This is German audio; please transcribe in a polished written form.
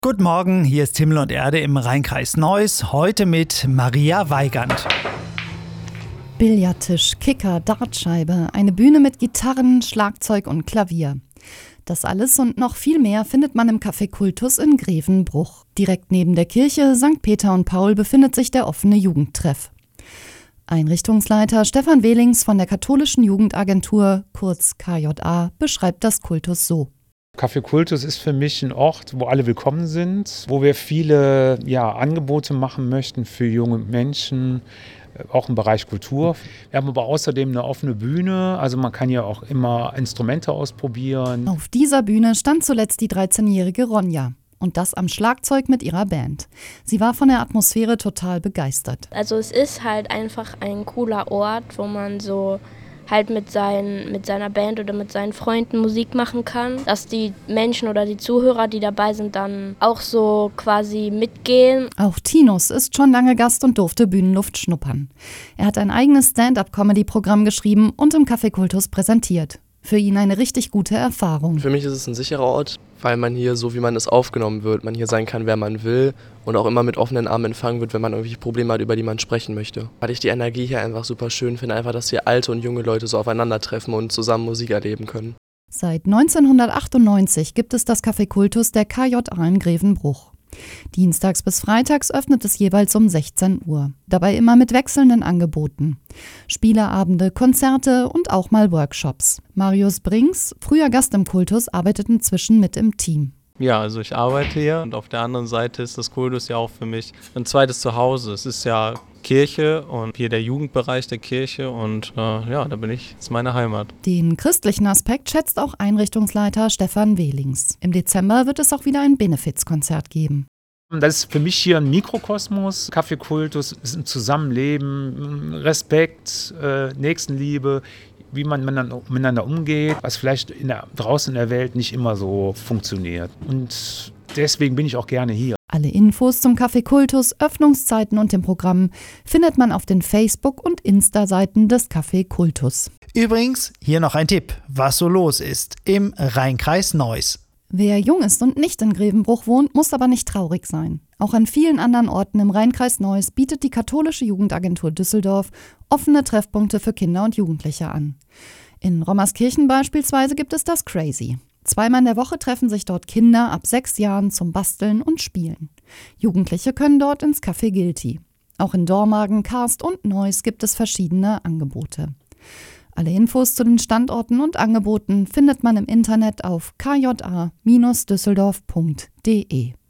Guten Morgen, hier ist Himmel und Erde im Rheinkreis Neuss, heute mit Maria Weigand. Billardtisch, Kicker, Dartscheibe, eine Bühne mit Gitarren, Schlagzeug und Klavier. Das alles und noch viel mehr findet man im Café Kultus in Grevenbruch. Direkt neben der Kirche St. Peter und Paul befindet sich der offene Jugendtreff. Einrichtungsleiter Stefan Wehlings von der Katholischen Jugendagentur, kurz KJA, beschreibt das Kultus so. Café Kultus ist für mich ein Ort, wo alle willkommen sind, wo wir viele Angebote machen möchten für junge Menschen, auch im Bereich Kultur. Wir haben aber außerdem eine offene Bühne, also man kann ja auch immer Instrumente ausprobieren. Auf dieser Bühne stand zuletzt die 13-jährige Ronja. Und das am Schlagzeug mit ihrer Band. Sie war von der Atmosphäre total begeistert. Also es ist halt einfach ein cooler Ort, wo man so halt mit seiner Band oder mit seinen Freunden Musik machen kann, dass die Menschen oder die Zuhörer, die dabei sind, dann auch so quasi mitgehen. Auch Tinus ist schon lange Gast und durfte Bühnenluft schnuppern. Er hat ein eigenes Stand-up-Comedy-Programm geschrieben und im Café Kultus präsentiert. Für ihn eine richtig gute Erfahrung. Für mich ist es ein sicherer Ort, weil man hier, so wie man es aufgenommen wird, man hier sein kann, wer man will und auch immer mit offenen Armen empfangen wird, wenn man irgendwelche Probleme hat, über die man sprechen möchte. Weil ich die Energie hier einfach super schön finde, einfach, dass hier alte und junge Leute so aufeinandertreffen und zusammen Musik erleben können. Seit 1998 gibt es das Café Kultus der KJA in Grevenbruch. Dienstags bis freitags öffnet es jeweils um 16 Uhr. Dabei immer mit wechselnden Angeboten. Spieleabende, Konzerte und auch mal Workshops. Marius Brinks, früher Gast im Kultus, arbeitet inzwischen mit im Team. Ja, also ich arbeite hier und auf der anderen Seite ist das Kultus ja auch für mich ein zweites Zuhause. Es ist ja Kirche und hier der Jugendbereich der Kirche und da bin ich, das ist meine Heimat. Den christlichen Aspekt schätzt auch Einrichtungsleiter Stefan Wehlings. Im Dezember wird es auch wieder ein Benefizkonzert geben. Das ist für mich hier ein Mikrokosmos. Café Kultus ist ein Zusammenleben, Respekt, Nächstenliebe, wie man miteinander umgeht, was vielleicht draußen in der Welt nicht immer so funktioniert. Und deswegen bin ich auch gerne hier. Alle Infos zum Café Kultus, Öffnungszeiten und dem Programm findet man auf den Facebook- und Insta-Seiten des Café Kultus. Übrigens, hier noch ein Tipp, was so los ist im Rheinkreis Neuss. Wer jung ist und nicht in Grevenbruch wohnt, muss aber nicht traurig sein. Auch an vielen anderen Orten im Rheinkreis Neuss bietet die Katholische Jugendagentur Düsseldorf offene Treffpunkte für Kinder und Jugendliche an. In Rommerskirchen beispielsweise gibt es das Crazy. Zweimal in der Woche treffen sich dort Kinder ab 6 Jahren zum Basteln und Spielen. Jugendliche können dort ins Café Guilty. Auch in Dormagen, Karst und Neuss gibt es verschiedene Angebote. Alle Infos zu den Standorten und Angeboten findet man im Internet auf kja-düsseldorf.de.